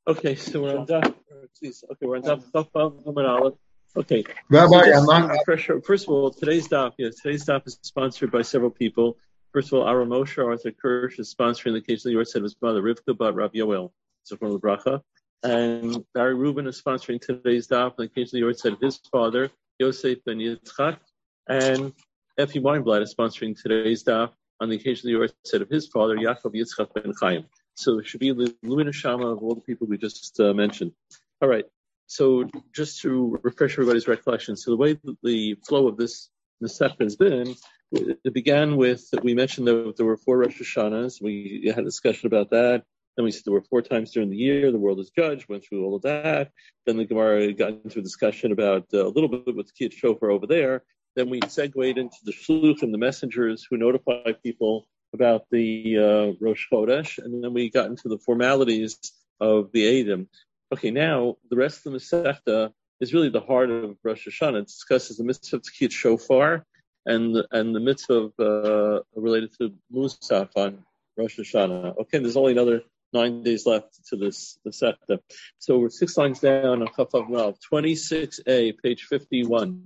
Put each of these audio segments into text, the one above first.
Okay, so we're on Daf. We're on Daf Aleph. Okay, Rabbi, so just a refresher. First of all, today's Daf is sponsored by several people. First of all, Ara Moshe Arthur Kirsch is sponsoring the case of the York said of his mother Rivka Bat Rav Yoel, Zichron Bracha, and Barry Rubin is sponsoring today's Daf on the case of the York said of his father Yosef Ben Yitzchak, and Effie Weinblatt is sponsoring today's Daf on the occasion of the York said of his father Yaakov Yitzchak Ben Chaim. So it should be the Luina Shama of all the people we just mentioned. All right. So just to refresh everybody's recollection, so the way the flow of this Masechta has been, it began with, we mentioned that there were 4 Rosh Hashanahs. We had a discussion about that. Then we said there were 4 times during the year, the world is judged, went through all of that. Then the Gemara got into a discussion about a little bit with the Kiyat Shofar over there. Then we segued into the Shluchim, the messengers who notify people about the Rosh Chodesh, and then we got into the formalities of the Eidim. Okay, now the rest of the Masechta is really the heart of Rosh Hashanah. It discusses the mitzvah of Tkiyat Shofar and the mitzvah of, related to Musaf on Rosh Hashanah. Okay, there's only another 9 days left to this Masechta. So we're 6 lines down on Chafav Rav, 26a, page 51.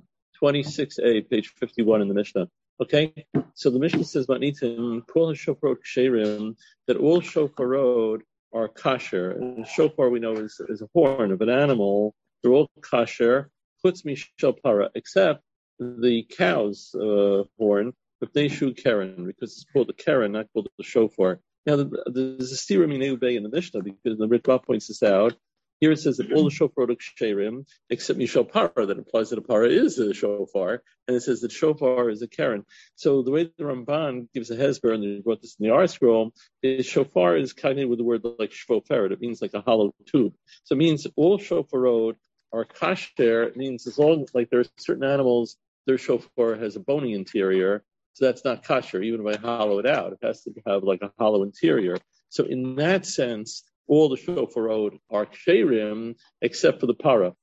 26a, page 51 in the Mishnah. Okay, so the Mishnah says, "Matnitin kol hashofarot ksherim," that all shofarot are kasher. And shofar we know is a horn of an animal. They're all kasher. Chutz mishel para, except the cow's horn, but they shu keren, because it's called the keren, not called the shofar. Now there's a stira mineu bay in the Mishnah, because the Ritva points this out. Here it says that all the shofar are ksherim, except mishal para. That implies that a para is a shofar, and it says that shofar is a keren. So the way the Ramban gives a hesber, and he wrote this in the R scroll, is shofar is connected with the word like shofar. It means like a hollow tube. So it means all shofarot are kasher. It means as long like there are certain animals, their shofar has a bony interior, so that's not kasher. Even if I hollow it out, it has to have like a hollow interior. So in that sense, all the shofarot are ksherim except for the para.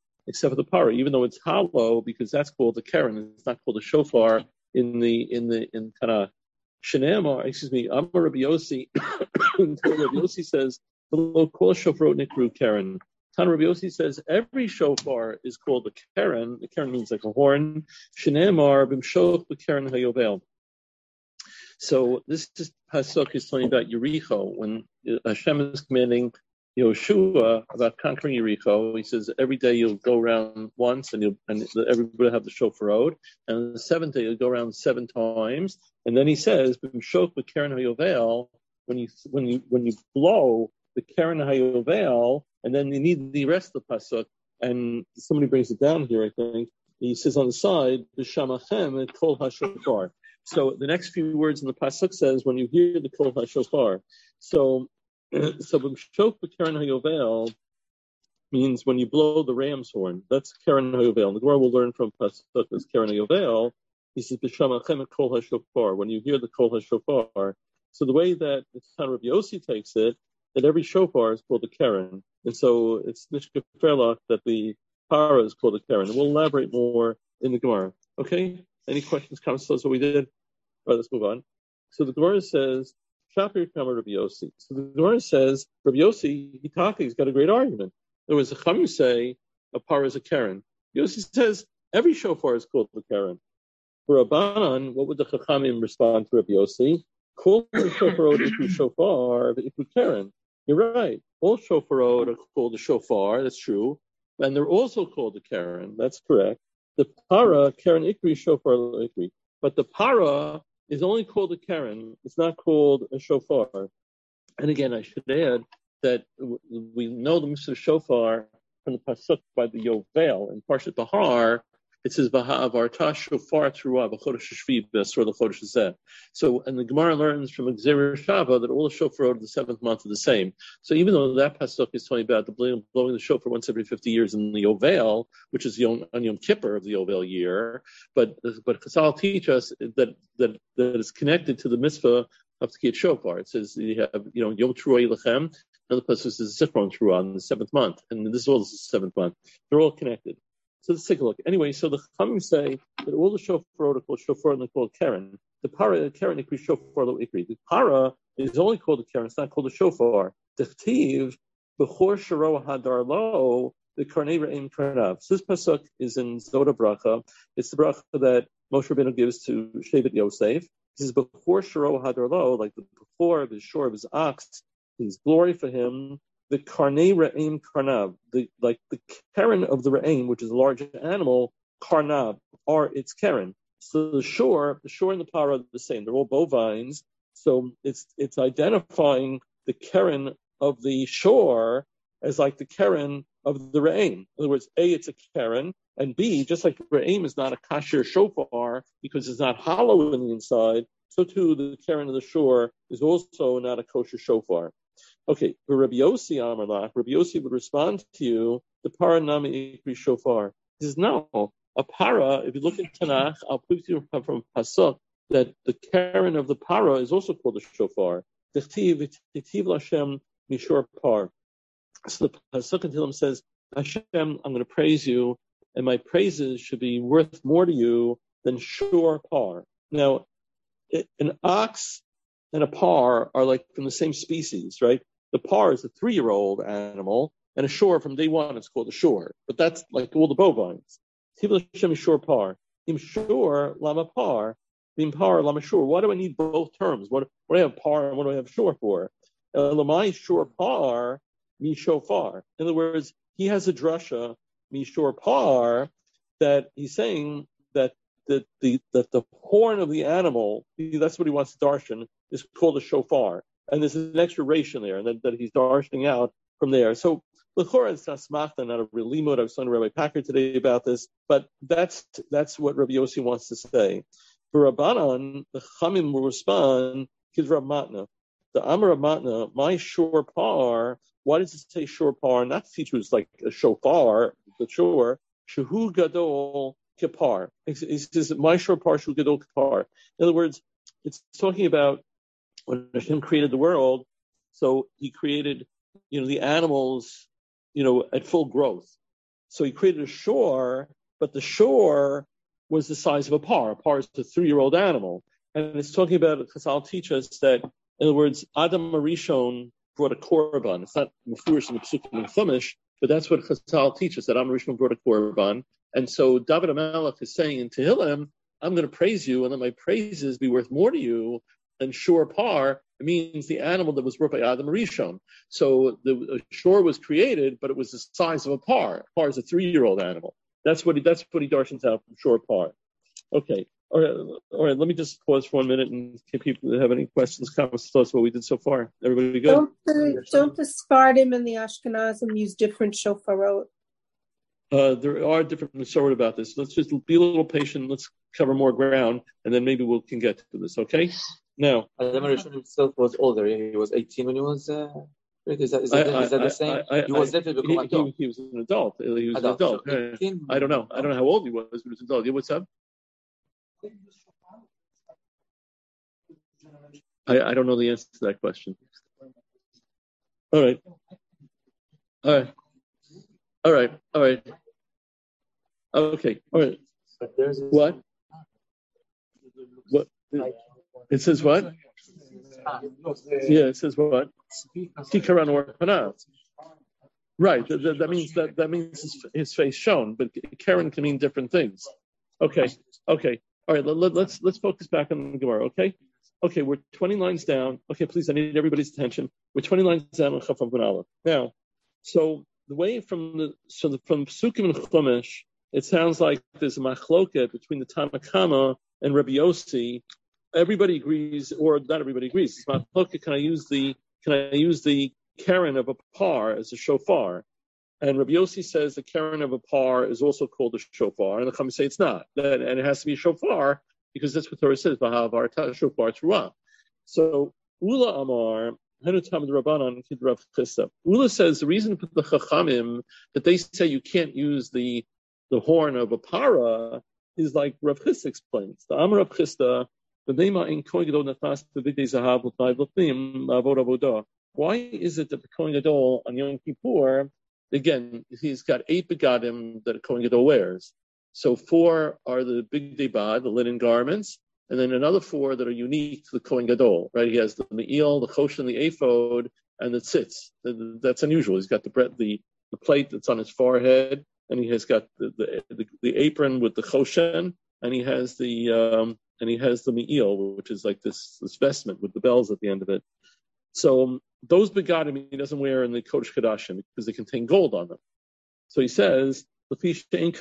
Even though it's hollow, because that's called the keren, it's not called a shofar in kind of Shenema, Amar Rabbi Yossi. Rabbi Yossi says, "Below kol shofarot nikru keren." Tan Rabbi Yossi says every shofar is called a keren. The keren means like a horn. Shenemar b'mshoch b'keren hayovel. So this pasuk is talking about Yericho, when Hashem is commanding Yoshua about conquering Yericho. He says every day you'll go around once, and everybody will have the shofarot, and on the 7th day you'll go around 7 times. And then he says, "B'mshok b'keren hayovel," when you blow the keren hayovel, and then you need the rest of the pasuk. And somebody brings it down here, I think. He says on the side, "B'shamachem et kol hashofar." So the next few words in the pasuk says, when you hear the kol hashofar. So b'mshok b'keren hayovel means when you blow the ram's horn. That's keren hayovel. The Gemara will learn from pasuk as keren hayovel. He says b'shamachem et kol hashofar. When you hear the kol hashofar. So the way that Rabbi Yossi takes it, that every shofar is called a keren, and so it's nishkaferlach that the para is called a keren. And we'll elaborate more in the Gemara. Okay. Any questions, comments? So that's what we did. All right, let's move on. So the Gemara says, Shapir Kamar Rabbi Yossi. So the Gemara says, Rabbi Yossi, he's got a great argument. There was a Chum say, a par is a keren. Yossi says, every shofar is called a keren. For Rabbanan, what would the Chachamim respond to Rabbi Yossi? Call the shofarot iku shofar, but iku keren. You're right. All shofarot are called a shofar, that's true. And they're also called a keren, that's correct. The para, keren ikri, shofar ikri. But the para is only called a keren. It's not called a shofar. And again, I should add that we know the mitzvah shofar from the pasuk by the Yovel in Parshat Bahar. It says V'ha'avarta shofar teruah b'chodesh hashvi b'asor l'chodesh hazeh. So, and the Gemara learns from Gzeir Shava that all the shofar of the 7th month are the same. So even though that pasuk is talking about the blowing the shofar once every 50 years in the Yovel, which is on Yom Kippur of the Yovel year, but Chazal teach us that is connected to the mitzvah of Tkiyat Shofar. It says you have Yom Teruah Yilachem. Another pasuk is Zichron Teruah on the 7th month, and this is all the 7th month. They're all connected. So let's take a look. Anyway, so the Chachamim say that all the shofarot are called shofar and they're called keren. The para, keren ikri, shofar lo ikri. The para is only called a keren. It's not called a shofar. The chtiv Bechor Sharo Hadarlo, the Karnei Re'im Karnav. So this pasuk is in Zoda Bracha. It's the bracha that Moshe Rabbeinu gives to Shevet Yosef. He says, Bechor Sharo Hadarlo, like the before of his shore of his ox, his glory for him, the Karnei Re'im Karnav, like the keren of the Re'im, which is a large animal, Karnav, are its keren. So the shore and the para are the same. They're all bovines. So it's identifying the keren of the shore as like the keren of the re'im. In other words, A, it's a keren, and B, just like the re'im is not a kasher shofar because it's not hollow in the inside, so too the keren of the shore is also not a kosher shofar. Okay, for Rabbi Yossi Amarlach, Rabbi Yossi would respond to you, the para nami ikri shofar. He says, no, a para, if you look in Tanakh, I'll prove to you from Pasuk that the keren of the para is also called a shofar. Tichtiv Lashem Mishor Par. So the Pasuk in Tehillim says, Hashem, I'm going to praise you, and my praises should be worth more to you than shor par. Now, an ox and a par are like from the same species, right? The par is a 3-year-old animal, and a shor from day one it's called a shor. But that's like all the bovines. Tichtiv Lashem Mishor Par. Im shor lama par. Im par lama shor. Why do I need both terms? What do I have par and what do I have shor for? Lamai shor par mi shofar. In other words, he has a drasha mi shor par that he's saying that the horn of the animal, that's what he wants to darshan, is called a shofar, and there's an extra ration there, and that he's darshaning out from there. So l'chora it's not smachta, not a real limud. I was talking to Rabbi Packer today about this, but that's what Rabbi Yossi wants to say. For Rabbanan, the Chamim will respond, Kidra Matna. The Amar Matna, my shor par, why does it say shor par? Not to teach you it's like a shofar, the shor, shehu gadol kipar. He says, my shor par, shehu gadol kipar. In other words, it's talking about when Hashem created the world, so he created, the animals, at full growth. So he created a shor, but the shor was the size of a par. A par is a 3-year-old animal. And it's talking about, Chazal teach us that, in other words, Adam Arishon brought a korban. It's not Mefurish in the Psukim and Chumash, but that's what Chazal teaches, that Adam Arishon brought a korban. And so David HaMelech is saying in Tehillim, I'm going to praise you, and let my praises be worth more to you than shor par. It means the animal that was brought by Adam Arishon. So the shor was created, but it was the size of a par. A par is a 3-year-old animal. That's what he darshans out from shor par. Okay. All right. Let me just pause for 1 minute and if people have any questions, comments, thoughts what we did so far. Everybody good? Don't the Sephardim and the Ashkenazim use different shofarot? There are different Masorot about this. Let's just be a little patient. Let's cover more ground, and then maybe we can get to this. Okay? Now, Adam Rishon himself was older. He was 18 when he was. Is that the same? He was definitely become adult. He was an adult. He was an adult. So 18, I don't know how old he was, but he was an adult. Yeah, what's up? I don't know the answer to that question. All right. Okay. All right. What? It says what? Yeah, it says what? Kikaran or Panav. Right. That means his face shown, but Karen can mean different things. Okay. All right. Let's focus back on the Gemara. Okay. We're 20 lines down. Okay, please. I need everybody's attention. We're 20 lines down on Chaf Ben Aleph. Now, so the way from Psukim and Chumash, it sounds like there's a machloket between the Tanna Kama and Rabbi Yossi. Everybody agrees, or not everybody agrees. It's machloket. Can I use the keren of a par as a shofar? And Rabbi Yossi says the keren of a par is also called a shofar, and the Chachamim say it's not. And it has to be a shofar because that's what Torah says. V'ha'avarta shofar teruah. So Ula Amar. Ula says the reason for the Chachamim that they say you can't use the horn of a para is like Rav Chisda explains. The Amar Rav Chisda, why is it that the Kohen Gadol on Yom Kippur, again, he's got 8 begadim that a Kohen Gadol wears. So 4 are the big debad, the linen garments, and then another 4 that are unique to the Kohen Gadol, right? He has the me'il, the choshen, the ephod, and the tzitz. That's unusual. He's got the plate that's on his forehead, and he has got the apron with the choshen, and he has the me'il, which is like this vestment with the bells at the end of it. So those begadim he doesn't wear in the Kodesh Kodashim because they contain gold on them. So he says, like an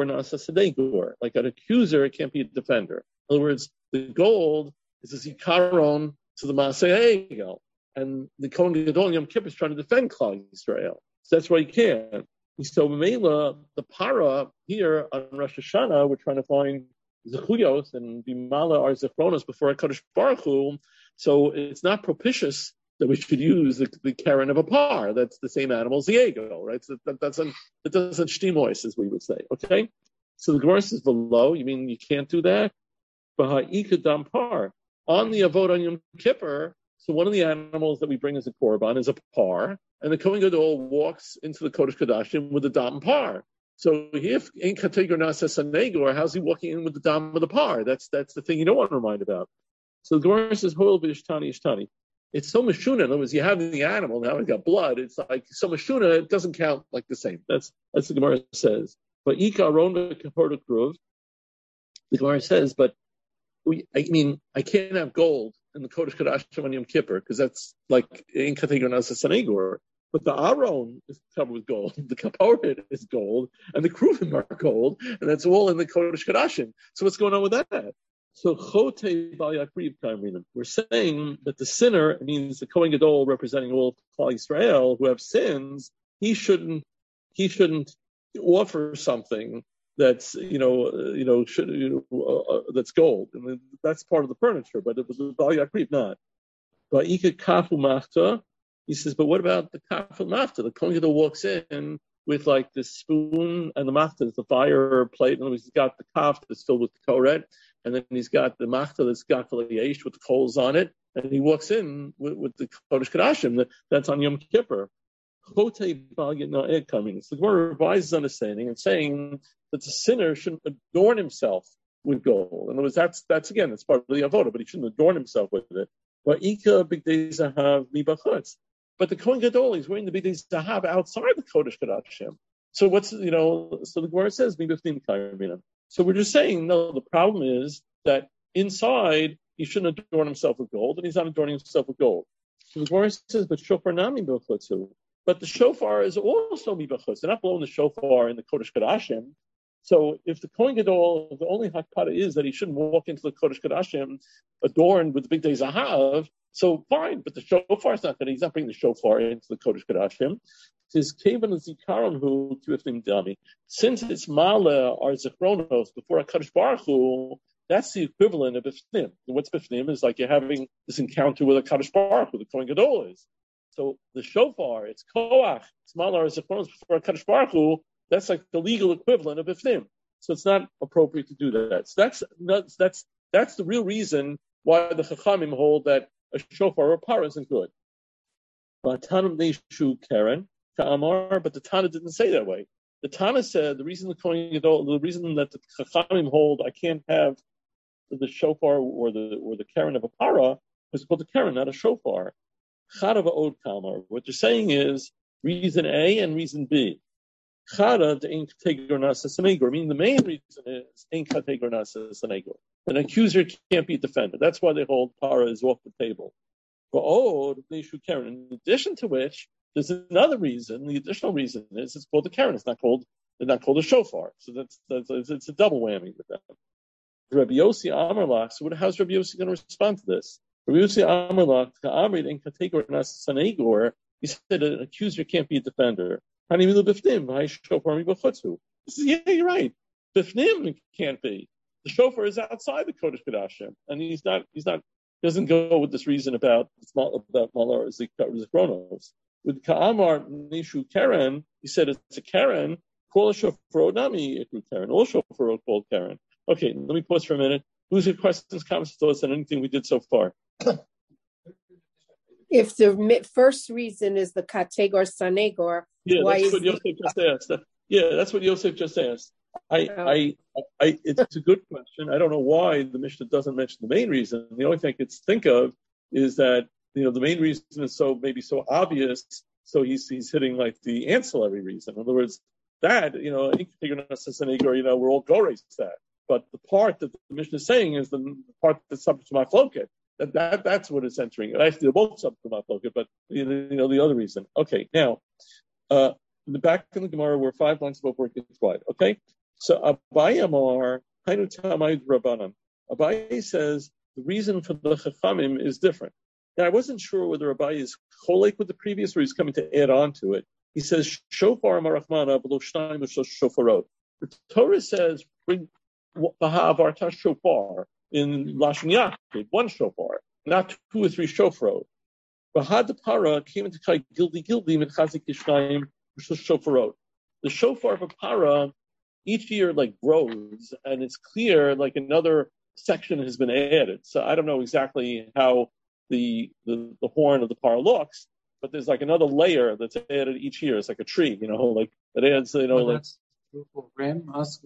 accuser, it can't be a defender. In other words, the gold is a zikaron to the Maaseh Egel, and the Kohen Gadol Yom Kippur is trying to defend Klal Yisrael. So that's why he can't. So Mela, the para here on Rosh Hashanah, we're trying to find zechuyos and bimala our zechronos before HaKadosh Baruch Hu. So it's not propitious that we should use the keren of a par. That's the same animal as the ego, right? So that doesn't shtimois, as we would say. Okay. So the Gemara says below. You mean you can't do that? Baha'ikadam par on the avod on Yom Kippur. So one of the animals that we bring as a korban is a par, and the Kohen Gadol walks into the Kodesh Kodashim with the dam par. So if in kategor nasa sanegor, how's he walking in with the dam of the par? That's the thing you don't want to remind about. So the Gemara says hoil v'ishtani ishtani. It's so mashuna. In other words, you have the animal now; it's got blood. It's like so mashuna. It doesn't count like the same. That's what the Gemara says. But ika aron v'kaporta kruv. The Gemara says, but I can't have gold in the Kodesh Kodashim on Yom Kippur because that's like in kategor nasa sanegor. But the aron is covered with gold, the kaporet is gold, and the kruvim are gold, and that's all in the Kodesh Kodashim. So what's going on with that? So chote bal yakriv kamrinim. We're saying that the sinner means the Kohen Gadol representing all Klal Yisrael who have sins. He shouldn't offer something that's that's gold. I mean, that's part of the furniture, but it was a bal yakriv not. But ika kafu machta. He says, but what about the kafu machta? The Kohen Gadol walks in with like the spoon and the machta is the fire plate. In other words, he's got the kaf that's filled with the koret. And then he's got the machta that's got the yesh with the coals on it, and he walks in with the Kodesh Kodashim that's on Yom Kippur. So the Gemara revises understanding and saying that the sinner shouldn't adorn himself with gold. In other words, that's part of the avoda, but he shouldn't adorn himself with it. But the Kohen Gadol is wearing the big zahav outside the Kodesh Kodashim. So so the Gemara says So we're just saying, no, the problem is that inside he shouldn't adorn himself with gold, and he's not adorning himself with gold. So the Gemara says, but shofar nami b'chutzu. But the shofar is also mibachutz. They're not blowing the shofar in the Kodesh Kodashim. So if the Kohen Gadol, the only hakpada is that he shouldn't walk into the Kodesh Kodashim adorned with the big day zahav, so fine, but the shofar is not that. He's not bringing the shofar into the Kodesh Kodashim. Since it's mala or zechronos before HaKadosh Baruch Hu, that's the equivalent of bifnim. And what's bifnim is like you're having this encounter with HaKadosh Baruch Hu, the Kohen Gadol is. So the shofar, it's koach, it's mala or zechronos before HaKadosh Baruch Hu, that's like the legal equivalent of bifnim. So it's not appropriate to do that. So that's the real reason why the Chachamim hold that a shofar or a par isn't good. But Tanam Neishu Karen, but the Tana didn't say that way. The Tana said the reason the reason that the Chachamim hold I can't have the shofar or the Karen of a para is called the Karen, not a shofar. Chada va'od kamar. What they're saying is reason A and reason B. Chada de ein kategor nasa sanegor. Meaning the main reason is ein kategor nasa sanegor. An accuser can't be defended. That's why they hold para is off the table. Va'od neishu Karen. In addition to which, there's another reason. The additional reason is it's called the Karen. It's not called a shofar. So it's a double whammy with that. Rabbi Yossi Amarlach. So how's Rabbi Yossi going to respond to this? Rabbi Yossi Amarlach Ka'amrid in kategor nas sanegor. He said an accuser can't be a defender. Hani milu b'fnim v'hay shofar mi b'chutzu. He says, yeah, you're right. B'fnim can't be. The shofar is outside the Kodesh Kodashim, and he doesn't go with this reason about Malar Zikronos. With Ka'amar Nishu Karen, he said it's a Karen, call a shofar nami ikru Karen. All shofar are called Karen. Okay, let me pause for a minute. Who's your questions, comments, thoughts on anything we did so far? If the first reason is the kategor sanegor, why that's what Yosef just asked. That's what Yosef just asked. It's a good question. I don't know why the Mishnah doesn't mention the main reason. The only thing I could think of is that the main reason is maybe so obvious, so he's hitting like the ancillary reason. In other words, that, we're all gores that. But the part that the Mishnah is saying is the part that's subject to machloket. That's what it's entering. Actually, they're both subject to machloket, but the other reason. Okay, now, back in the Gemara, we're 5 lines above where it gets wide. Okay, so Abaye Amar Hainu Tamaid Rabbanan. Abaye says the reason for the Chachamim is different. Now, I wasn't sure whether Abaye is cholek with the previous or he's coming to add on to it. He says shofar marachmana below shnayim shofarot. The Torah says bring Bahavarta shofar in Lashon Yaakov, 1 shofar, not 2 or 3 shofarot. Bahad para came into Kai Gildi Mitchazik Yishnayim shofarot. The shofar of a para each year grows, and it's clear another section has been added. So I don't know exactly how the horn of the para looks, but there's another layer that's added each year. It's like a tree, that adds, that's true for ram.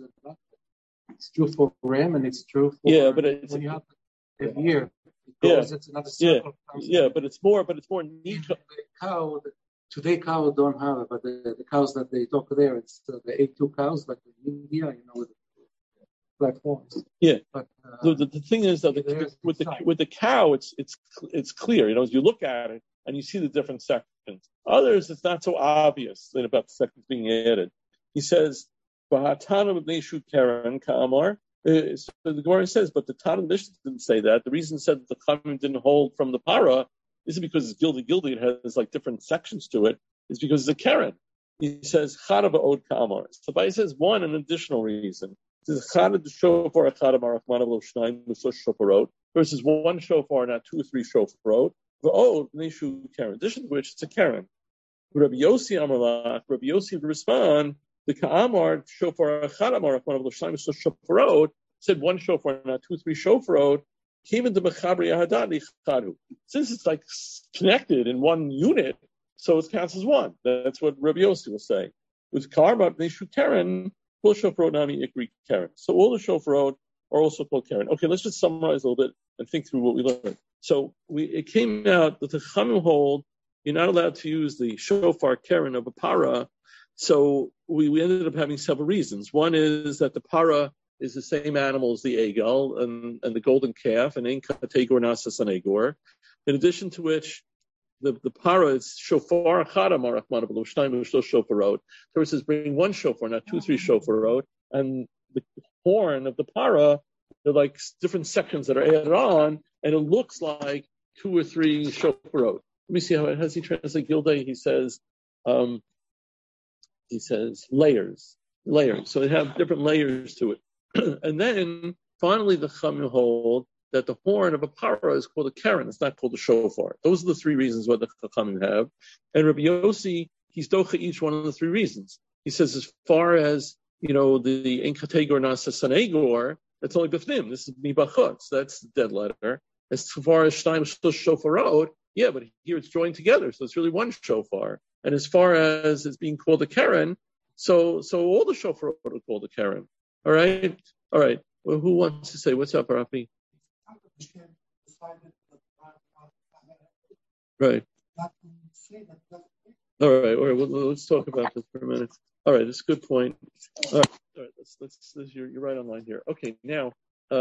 It's true for ram, and it's true for but it's when you have every year. It's another circle. But it's more neat. The cow, today cows don't have it, but the cows that they talk there, it's the A2 cows, like in India, with black horns. Yeah. But the thing is that with the cow, it's clear. As you look at it and you see the different sections. Others, it's not so obvious about the sections being added. He says, "B'hatana b'neishu karen ka'amar." So the Gemara says, but the Tana Mishnah didn't say that. The reason it said that the Chachamim didn't hold from the para isn't because it's gildi. It has different sections to it. It's because it's a karen. He says chada ba'od ka'amar. So Abaye says an additional reason. He says chada shofar chada marachmana v'lo shnayim v'shosh shofarot versus 1 shofar, not 2 or 3 shofarot. V'od neishu karen. In addition to which, it's a karen. Rabbi Yossi Amalach. Rabbi Yossi would respond. The Ka'amar shofar achad amar achmanav v'lo shnayim v'shosh shofarot said 1 shofar, not 2 or 3 shofarot. Came into Mechabri Ahadad Chadu. Since it's connected in 1 unit, so it counts as 1. That's what Rabbi Yossi will say. With Karma Neshu Karen, full shofarot nami ikri Karen. So all the shofarot are also called Karen. Okay, let's just summarize a little bit and think through what we learned. So it came out that the Chachamim hold you're not allowed to use the shofar Karen of a para. So we ended up having several reasons. One is that the para is the same animal as the egel and the golden calf, and ain't kategor nasas an egor. In addition to which, the para is shofar chada marachmana below shnayim v'shlosh shofarot. Torah says bring 1 shofar, not 2 or 3 shofarot, and the horn of the para, they're different sections that are added on, and it looks like 2 or 3 shofarot. Let me see how he translates Gildei. He says layers. So they have different layers to it. And then finally the Chachamim hold that the horn of a para is called a karen. It's not called a shofar. Those are the 3 reasons why the Chachamim have. And Rabbi Yossi, he's docha each one of the 3 reasons. He says as far as, the enkategor nasasanegor, that's only bifnim. This is mibachutz. That's the dead letter. As far as shnayim shofarot, yeah, but here it's joined together. So it's really 1 shofar. And as far as it's being called a karen, so all the shofarot are called a karen. All right. Well, who wants to say what's up, Rafi? Right. All right. Well, let's talk about this for a minute. All right, that's a good point. All right. Let's you're right on line here. Okay, now,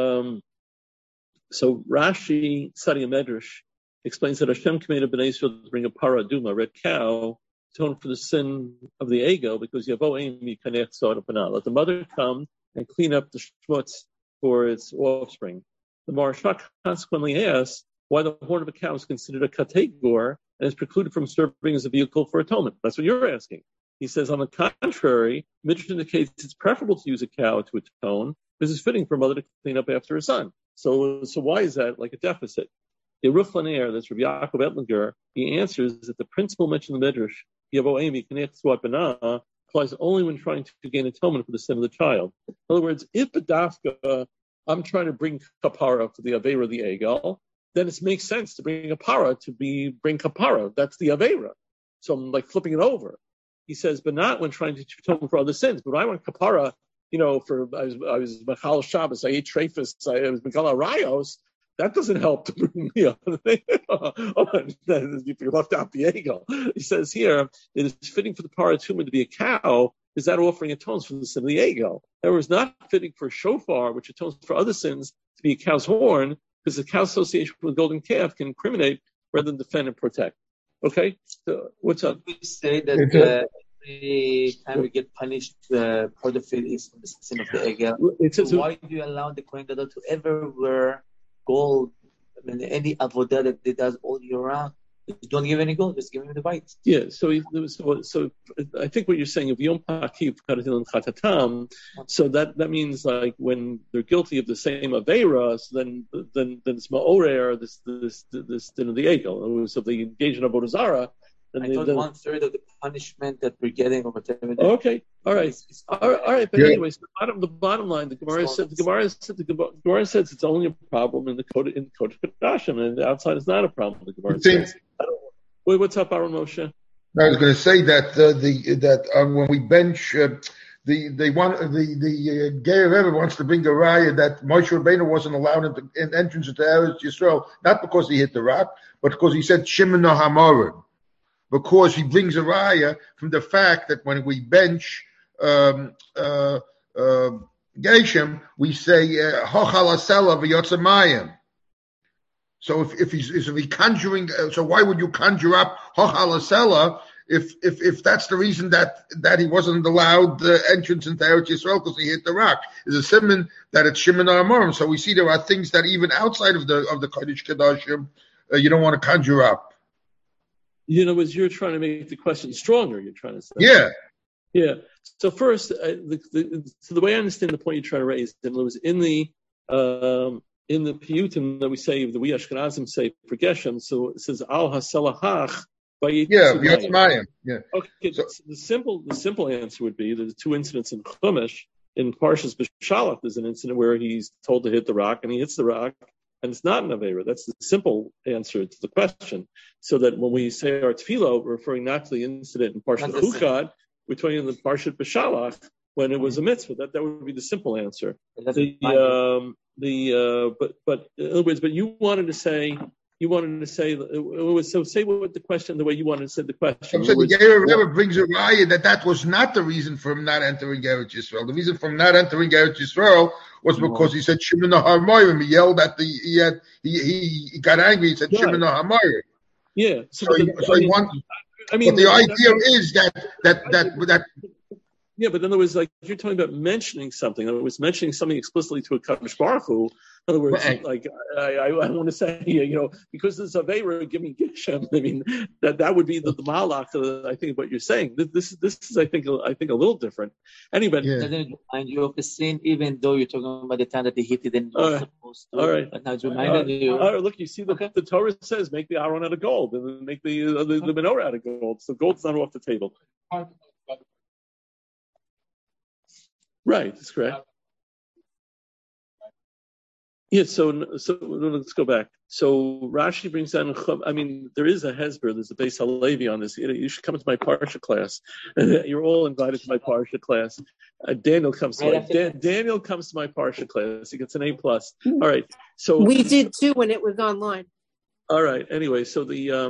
so Rashi Sadia Medrash explains that Hashem commanded Bnei Yisrael to bring a para aduma, red cow, to atone for the sin of the ego, because Yavo Amy Kanech Sa'ad. Let the mother come and clean up the schmutz for its offspring. The Maharsha consequently asks why the horn of a cow is considered a kategor and is precluded from serving as a vehicle for atonement. That's what you're asking. He says, on the contrary, Midrash indicates it's preferable to use a cow to atone because it's fitting for a mother to clean up after her son. So why is that like a deficit? The Ruch Lanier, that's Rabbi Yaakov Ettlinger, he answers that the principle mentioned in the Midrash, Yavo Amy Kanech Sa'ad B'nah, applies only when trying to gain atonement for the sin of the child. In other words, if B'dafka, I'm trying to bring kapara for the Aveira, the Egel, then it makes sense to bring a para bring kapara. That's the Aveira. So I'm flipping it over. He says, but not when trying to atone for other sins. But when I want kapara, I was Machal Shabbos, I ate treifus, I was Megala Rayos, that doesn't help to bring me up. You left out the egel. He says here, it is fitting for the paratuma to be a cow, is that offering atones for the sin of the egel. However, it's not fitting for a shofar, which atones for other sins, to be a cow's horn, because the cow association with a golden calf can incriminate rather than defend and protect. Okay? So, what's up? We say that every time we get punished, part of it is the sin of the egel. So why do you allow the Kohen Gadol to ever wear gold? I mean, any avodah that he does all year round, you don't give any gold, just give him the white. Yeah, so I think what you're saying, if Yom Pakiv Karatil Chatatam, so that means like when they're guilty of the same Aveira, so then it's Ma'orer, this din of the Egel. So if they engage in Avodah Zarah, then I thought 1/3 of the punishment that we're getting over time. Okay, all right. But anyways, the bottom line, the Gemara says it's only a problem in the Kodesh Kodashim, and the outside is not a problem. The Gemara says. Wait, what's up, Aaron Moshe? I was going to say that when we bench, the Geir Rebbe wants to bring a raya that Moshe Rabbeinu wasn't allowed in entrance into Eretz Yisrael, not because he hit the rock, but because he said Shimon HaMorim. Because he brings a raya from the fact that when we bench Geshem, we say Hochal Asela v'Yotzamayim. So if he's conjuring, so why would you conjure up Hochal Asela if that's the reason that he wasn't allowed the entrance into Eretz Yisrael because he hit the rock? Is a simon that it's Shimon HaMorim. So we see there are things that even outside of the Kodesh Kodashim you don't want to conjure up. You know, as you're trying to make the question stronger, you're trying to say. Yeah. So first, the way I understand the point you're trying to raise, it was in the piyutim that we say, the we Ashkenazim say for Geshem. So it says Al Haselahach. Yotzmayim. Yeah. Okay. So the simple answer would be the two incidents in Chumash. In Parshas B'Shalach, there's an incident where he's told to hit the rock, and he hits the rock. And it's not an Aveira. That's the simple answer to the question. So that when we say our tefillah, we're referring not to the incident in Parshat Uchad, we're talking in the Parshat B'Shalach when it was a mitzvah. That would be the simple answer. But in other words, but you wanted to say. So say what the question, the way you wanted to say the question. So the Geir Rebbe brings a raya that was not the reason for him not entering Eretz Yisrael. The reason for him not entering Eretz Yisrael was because he said Shimon HaMorim. He yelled at he got angry. He said Shimon HaMorim. Yeah. But the idea is that. Yeah, but then there was you're talking about mentioning something. It was mentioning something explicitly to a Kadosh Baruch Hu. In other words, I want to say, because this Aveira, give me Geshem. I mean, that would be the malach. I think what you're saying. This is I think a little different. Anyway, doesn't remind you of the sin, even though you're talking about the time that they hit it and not supposed to. All right. But now it's reminded you. All right, look, you see the Torah says make the Aron out of gold and then make the menorah out of gold. So gold's not off the table. Right, that's correct. Yeah, so let's go back. So Rashi brings down, there is a Hezber, there's a Beis Halevi on this. You should come to my Parsha class. You're all invited to my Parsha class. Daniel comes to my Parsha class. He gets an A+. All right. So we did too when it was online. All right. Anyway, so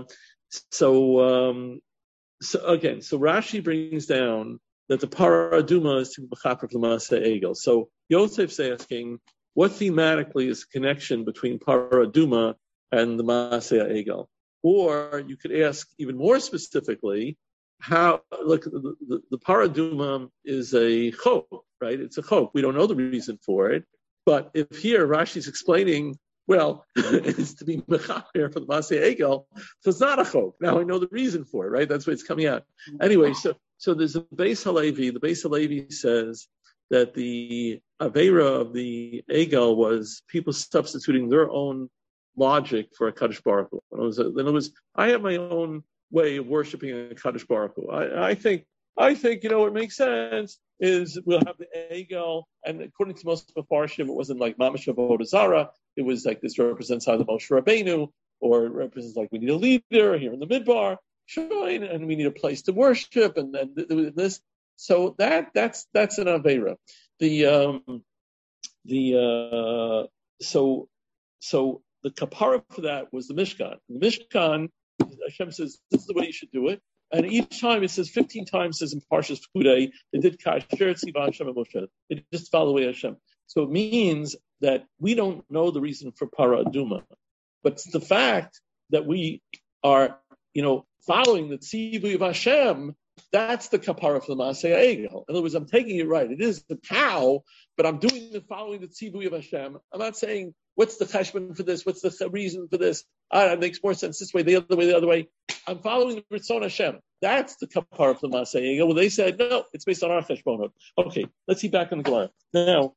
Rashi brings down that the paraduma is to be mechaper for the Maaseh Egel. So Yosef's asking, what thematically is the connection between paraduma and the Maaseh Egel? Or you could ask even more specifically, how? Look, the paraduma is a chok, right? It's a chok. We don't know the reason for it, but if here Rashi's explaining, well, it's to be mechaper for the Maaseh Egel, so it's not a chok. Now I know the reason for it, right? That's why it's coming out. Anyway, so there's a Beis Halevi. The Beis Halevi says that the Aveira of the Egel was people substituting their own logic for a Kadosh Baruch Hu. In other words, I have my own way of worshiping a Kadosh Baruch Hu. I think what makes sense is we'll have the Egel, and according to most of the Farshim, it wasn't like Mamash Avodah Zarah. It was like this represents either Moshe Rabbeinu, or it represents like we need a leader here in the Midbar, and we need a place to worship, and this. So that's an Aveira. So the kapara for that was the Mishkan. The Mishkan, Hashem says, this is the way you should do it. And each time it says 15 times, it says in Parshas Pekudei, they did kasher tzivah Hashem and Moshe. They just follow the way Hashem. So it means that we don't know the reason for para aduma, but the fact that we are, following the tzivui of Hashem, that's the kapara for the Maaseh Egel. In other words, I'm taking it right. It is the cow, but I'm following the tzivui of Hashem. I'm not saying, what's the cheshbon for this? What's the reason for this? It makes more sense this way, the other way. I'm following the Ritzon Hashem. That's the kapara for the Maaseh Egel. Well, they said, no, it's based on our cheshbonot. Okay, let's see back in the Gemara. Now,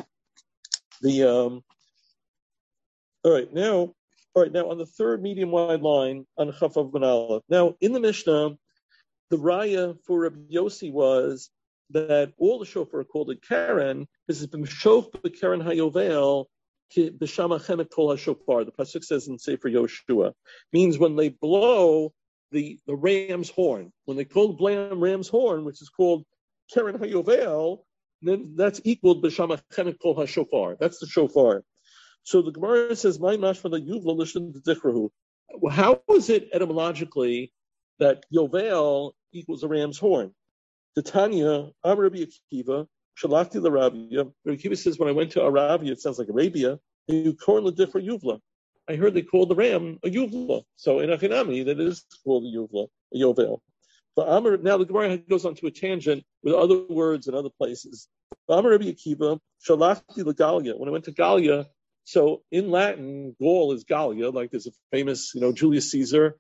now on the third medium-wide line on Chafav Ben Aleph. Now, in the Mishnah, the raya for Rabbi Yossi was that all the shofar are called a Karen. This is b'mshof b'Karen hayovel b'shama chemek kol hashofar. The pasuk says in Sefer Yoshua, means when they blow the ram's horn. When they call the ram's horn, which is called Karen hayovel, then that's equal b'shama chemek kol hashofar. That's the shofar. So the Gemara says, "My mashma the yuvla listen to dichrahu." How is it etymologically that yovel equals a ram's horn? The Tanya, Amar Rabbi Akiva, Shalachti l'Arabia. Rabbi Akiva says, when I went to Arabia, it sounds like Arabia, you korn l'difra yuvla. I heard they called the ram a yuvla. So in Achinami, that is called a yuvla, a yovel. But Amar, now the Gemara goes on to a tangent with other words in other places. Amar Rabbi Akiva, Shalachti l'Galia. When I went to Galia, so in Latin, Gaul is Gallia, like there's a famous, Julius Caesar.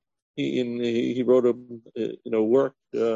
He wrote a work.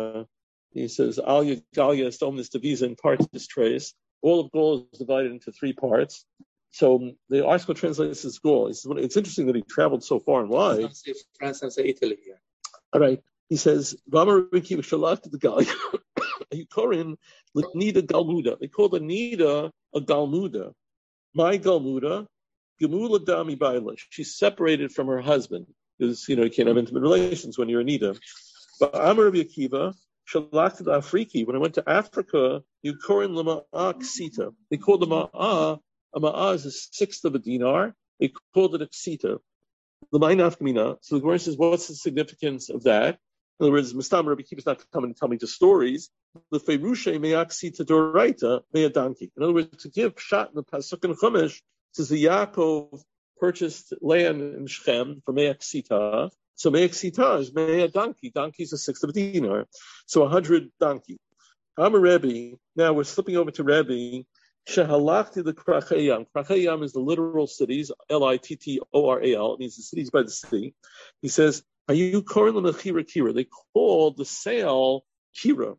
He says, Alia Gallia est omnis divisa in partes tres. All of Gaul is divided into three parts. So the article translates as Gaul. It's interesting that he traveled so far and wide. Don't say France and say Italy here. All right. He says, Vamar Riki Shalat the Gallia. Yukorin Nida Galmuda. They call the Nida a Galmuda. My Galmuda, Gemula Dami Baila. She's separated from her husband. Because, you can't have intimate relations when you're a Nida. But Amar Rabbi Akiva, Shalach the Afriki. When I went to Africa, Yukorin Lama'a Ksita. They called the Ma'ah. A Ma'ah is a sixth of a dinar. They called it a Ksita. L'may nafkamina. So the Gemara says, what's the significance of that? In other words, Mistam Rabbi Akiva is not coming and tell me the stories. The Feirushe me'aksita doraita me'adanki. In other words, to give shot in the Pasuk and Chumash, says the Yaakov purchased land in Shechem for me'aksita. So me'aksita is me'adanki. Donkey is a sixth of a dinar. So 100 donkey. I'm a Rebbe. Now we're slipping over to Rebbe. Shehalachti the Krachayam. Krachayam is the literal cities, Littoral. It means the cities by the sea. He says, are you calling them a Kira? They called the sale Kira.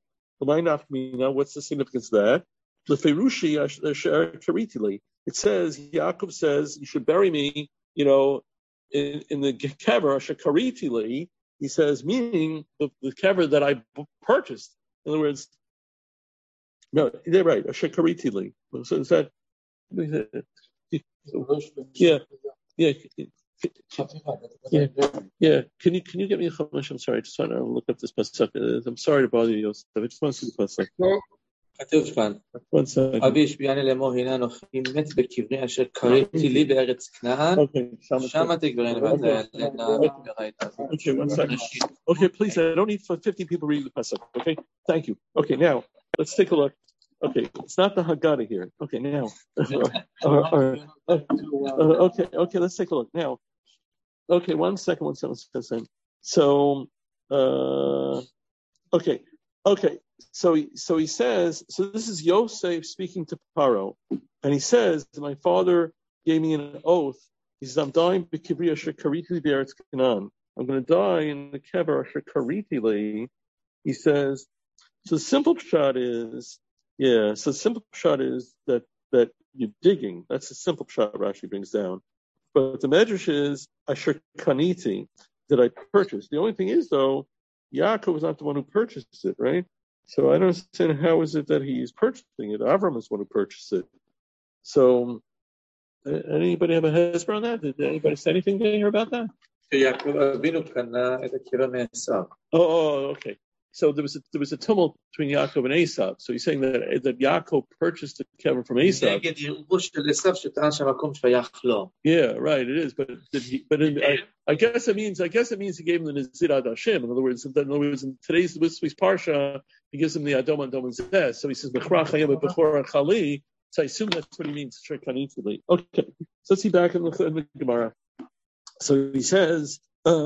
What's the significance of that? The Ferushi Karitili. It says, Yaakov says, you should bury me, in the kever, Shakaritili. He says, meaning the kever that I purchased. In other words, no, they're right. Shakaritili. So is that? Yeah. Yeah. Can you get me a chumash? I'm sorry. I just want to look up this pasuk. I'm sorry to bother you, Yosef. I just want to see the pasuk. כתוב כאן, אבי השביעני לאמור הנה אנוכי מת בקברי אשר קראתי לי בארץ כנען, שמה תגברני Okay, one second. Okay, please, I don't need 50 people reading the pasuk. Okay, thank you. Okay, now, let's take a look. Okay, it's not the Haggadah here. Okay, now. Okay, let's take a look. Now, okay, one second. So, okay. So he says, so this is Yosef speaking to Paro, and he says, my father gave me an oath. He says, I'm dying b'kivri asher karitili b'eretz Canaan. I'm going to die in the kever asher karitili. He says, so the simple shot is, that you're digging. That's the simple shot Rashi brings down. But the medrash is asher kaniti, that I purchased. The only thing is, though, Yaakov was not the one who purchased it, right? So I don't understand how is it that he's purchasing it. Avram is the one who purchased it. So anybody have a hezbollah on that? Did anybody say anything to hear about that? Yaakov Avinu kana et akira me'esav. Oh, okay. So there was a tumult between Yaakov and Esav. So he's saying that Yaakov purchased the kever from Esav. Yeah, right. It is, but I guess it means he gave him the Nazir Ad Hashem. In other words, in today's week's parsha, he gives him the Adom and Dom Zeh. So he says Bechorach Hayom Bechor Chali. So I assume that's what he means trikanitally. Okay, so let's see back in the Gemara. So he says,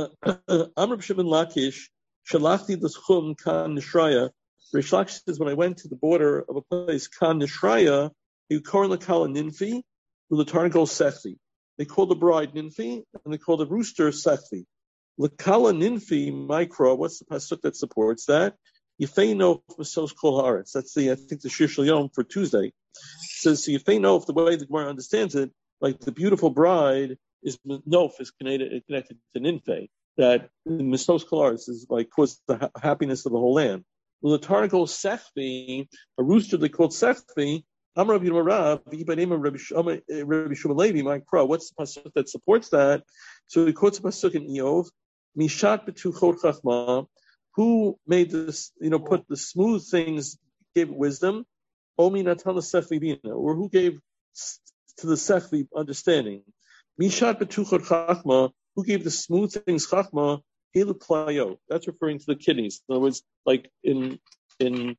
Amr Shimon Lakish. Shalachti l'schum kan nishraya. Rish Lakish says, when I went to the border of a place, kan nishraya, you call the kala ninfi, the tarnagol sechvi. They call the bride ninfi, and they call the rooster sechvi. L'kala ninfi micro. What's the pasuk that supports that? Yifeino v'sos kol haaretz. That's I think the Shir Shel Yom for Tuesday. It says so. Yifeino, the way the Gemara understands it, like the beautiful bride is nof is connected to ninfe. That Mistos Kolaris is like cause the happiness of the whole land. Well, the tarnagol sechvi, a rooster they called sechvi. Amar Rabbi Yirmiyah, Rabbi Shmuel Levi, my crow. What's the pasuk that supports that? So he quotes a pasuk in Eov, Mishat betuchot chachma, who made this, put the smooth things, gave wisdom, Omi natan sechvi bina, or who gave to the sechvi understanding. Mishat betuchot chachma, who gave the smooth things chachma, hilu klayot. That's referring to the kidneys. In other words, like in the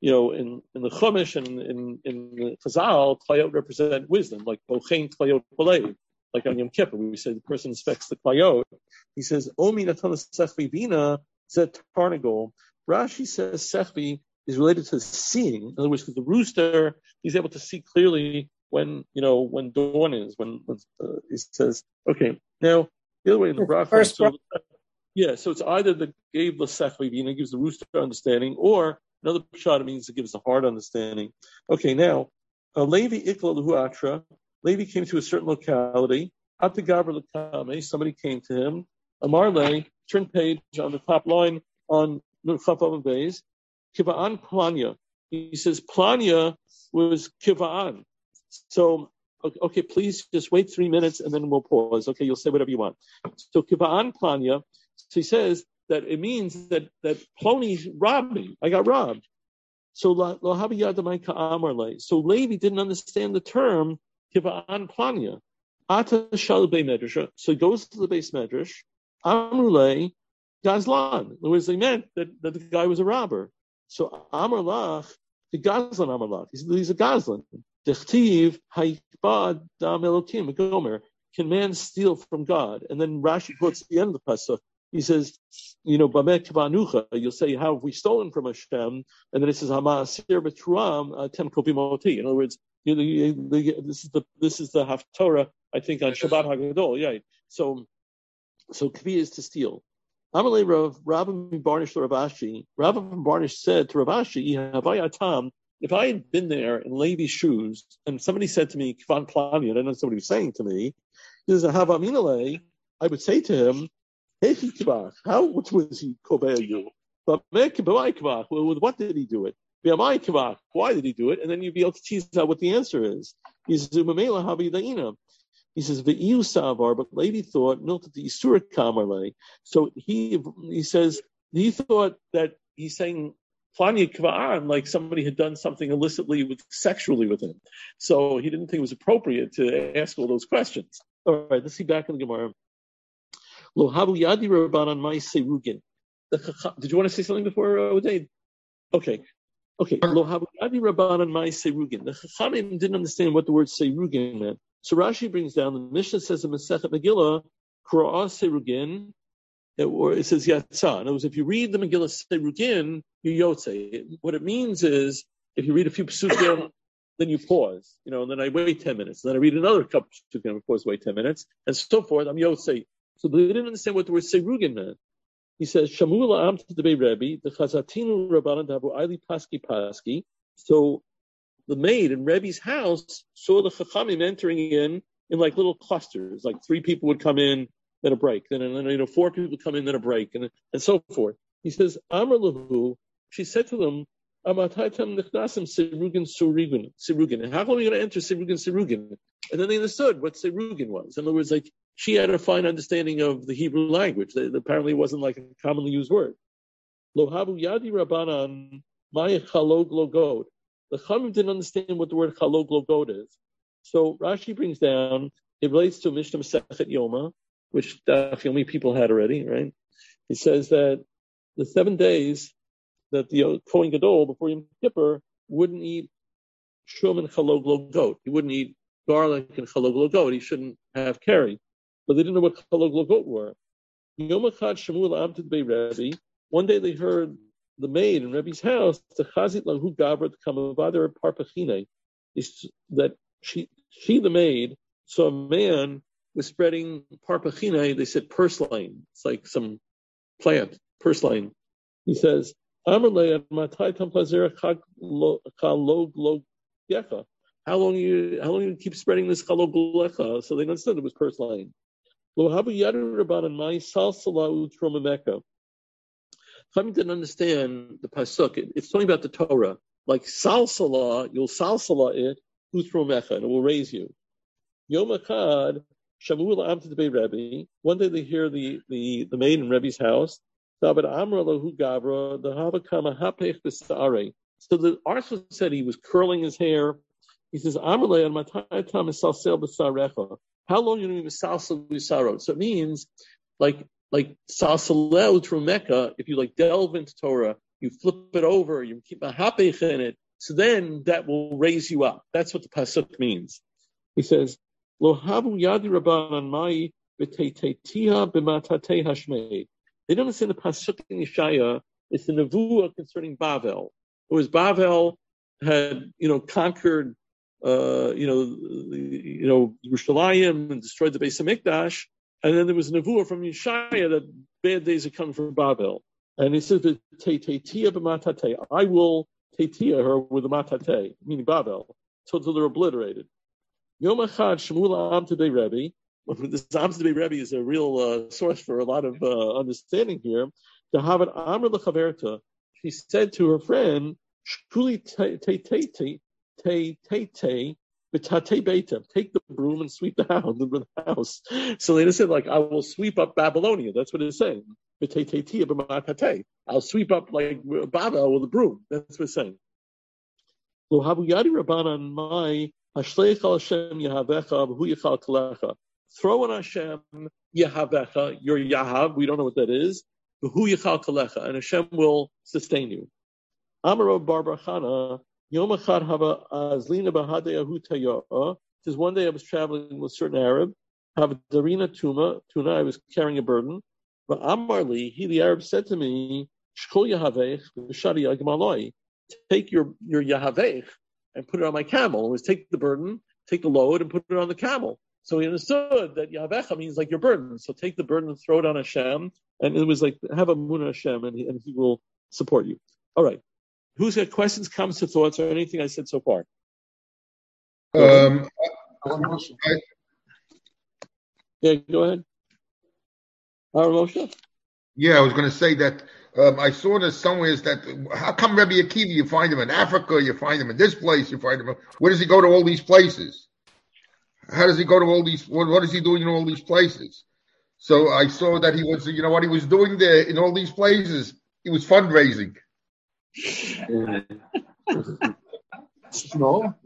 Chumash and in the Chazal, klayot represent wisdom, like bochein klayot palei. Like on Yom Kippur, we say the person inspects the klayot. He says, Omi natan sechvi bina zet tarnagol. Rashi says sechvi is related to seeing. In other words, because the rooster, he's able to see clearly when dawn is. When he says, okay, now. The other way in the bracha, so it's either that gave the sechvi bina, gives the rooster understanding, or another pshat means it gives the heart understanding. Okay, now Levi ikla lahu atra. Levi came to a certain locality. Atagaber lekame. Somebody came to him. Amarle, turn page on the top line on Chafam Beis. Kiva'an planya. He says planya was kiva'an. So. Okay, please just wait 3 minutes and then we'll pause. Okay, you'll say whatever you want. So kiva'an planya, so he says that it means that Ploni robbed me. I got robbed. So lo habi yadamai ka'amarle. So Levi didn't understand the term kiva'an planya. Ata shal bei medrash. So he goes to the base medrash. Amrule gazlan. In other words, they meant that the guy was a robber. So amarlach, the gazlan amarlach. He's a gazlan. Dechtiv haikbad dam elokim gomer. Can man steal from God? And then Rashi quotes at the end of the pasuk. He says, bamek vanucha. You'll say, how have we stolen from Hashem? And then it says, hamasir betruam tem kopimoti. In other words, this is the haftorah. I think on Shabbat Hagadol. Yeah. So kvi is to steal. Amalei Rav Rabbi Barnish to Rav Ashi. Rabbi Barnish said to Rav Ashi, Havayatam. If I had been there in Levi's shoes and somebody said to me, Kivan Plani, I don't know what somebody was saying to me, he says, Havaminale, I would say to him, Hey, which was he Kobeya you? But well, with what did he do it? Why did he do it? And then you'd be able to tease out what the answer is. He says, he says, Ve'iu Savar, but Levi thought, Milta the Isura Kamarle. So he says, he thought that he's saying, like somebody had done something illicitly sexually with him. So he didn't think it was appropriate to ask all those questions. All right, let's see back in the Gemara. Lo habu yadi rabbanan mai serugin. Did you want to say something before, Uday? Okay. Lo habu yadi rabbanan mai serugin. The Chachamim didn't understand what the word serugin meant. So Rashi brings down, the Mishnah says in Masechet Megillah, Kra'ah serugin, or it says Yatzah. In other words, if you read the Megillah Serugin, you Yotze. What it means is, if you read a few Psukim, then you pause, and then I wait 10 minutes. And then I read another couple Psukim, and of course wait 10 minutes, and so forth. I'm Yotze. So they didn't understand what the word Serugin meant. He says, Shamula Am to the Rebbe, the Chazatinu Rabbanan Dabu Aili Paski. So the maid in Rebbe's house saw the Chachamim entering in like little clusters, like 3 people would come in, then a break, then 4 people come in, then a break, and so forth. He says, Amar lahu, she said to them, Amataitam nichnasim sirugin. And how are we going to enter sirugin? And then they understood what sirugin was. In other words, like, she had a fine understanding of the Hebrew language. Apparently it wasn't like a commonly used word. Lohabu Yadi Rabbanan Maya Chalog Logod. The Chachamim didn't understand what the word Chalog Logod is. So Rashi brings down, it relates to Mishnah Masechet Yoma, which Yomi people had already, right? He says that the 7 days that the Kohen Gadol before Yom Kippur wouldn't eat shum and chalog logot. He wouldn't eat garlic and chalog logot. He shouldn't have curry. But they didn't know what chalog logot were. Yom Echad Shmuel Amtid Bei Rebbe. One day they heard the maid in Rebbe's house, the Chazit Lahu Gabra Kamavadar Parpachine, that she the maid saw a man was spreading parpachine. They said purslane. It's like some plant, purslane. He says, how long you keep spreading this chalog lecha? So they understood it was purslane. Chachamim didn't understand the pasuk. It's talking about the Torah. Like salsala, you'll salsala it, uthromecha, and it will raise you. Yom Echad, Shamuel Amtid Bei Rebbe. One day they hear the maid in Rebbe's house. So the Arsha said he was curling his hair. He says, how long are you going to be salsal b'sarot? So it means like salsaleu through Mecca, if you like delve into Torah, you flip it over, you keep a hapech in it, so then that will raise you up. That's what the pasuk means. He says, Lo havu yadi rabbanan mai b'teitetia b'matatei hashmei. They don't understand the pasuk in Yeshaya. It's the nevuah concerning Bavel. It was Bavel had conquered Yerushalayim and destroyed the Beis Hamikdash, and then there was a nevuah from Yeshaya that bad days are coming from Bavel. And he says, "Teitetia b'matatei." I will tetia her with a matatei, meaning Bavel, until they're obliterated. Yom Echad Shmuel Amtid Bei Rebbe. This Amtid Bei Rebbe is a real source for a lot of understanding here. To have an Amr lechaverta, she said to her friend, "Shkuli teitei b'tatei beita." Take the broom and sweep the house. So they said, like, I will sweep up Babylonia. That's what it's saying. I'll sweep up like Babel with a broom. That's what it's saying. Lo habu yadi rabbanan mai hashleich al Hashem yahavecha v'hu yichal kalecha. Throw on Hashem yahavecha, your yahav. We don't know what that is. V'hu yichal kalecha, and Hashem will sustain you. Amar Bar Bar Chana Yom Echad hava azlina b'hadei ahu tayoah. Says one day I was traveling with a certain Arab. Have darina tuna. I was carrying a burden. But Amarli, the Arab said to me, Shkol Yahavech v'shari agmaloi. Take your Yahavech and put it on my camel. It was take the burden, take the load, and put it on the camel. So he understood that Yahavecha means like your burden. So take the burden and throw it on Hashem. And it was like, have a moon on Hashem, and he will support you. All right. Who's got questions, comments, or thoughts, or anything I said so far? Yeah, go ahead. Moshe? Yeah, I was going to say that I saw this somewhere that how come Rabbi Akiva, you find him in Africa, you find him in this place, you find him, where does he go to all these places? How does he go to all these, what is he doing in all these places? So I saw that he was, what he was doing there in all these places, he was fundraising. Snow?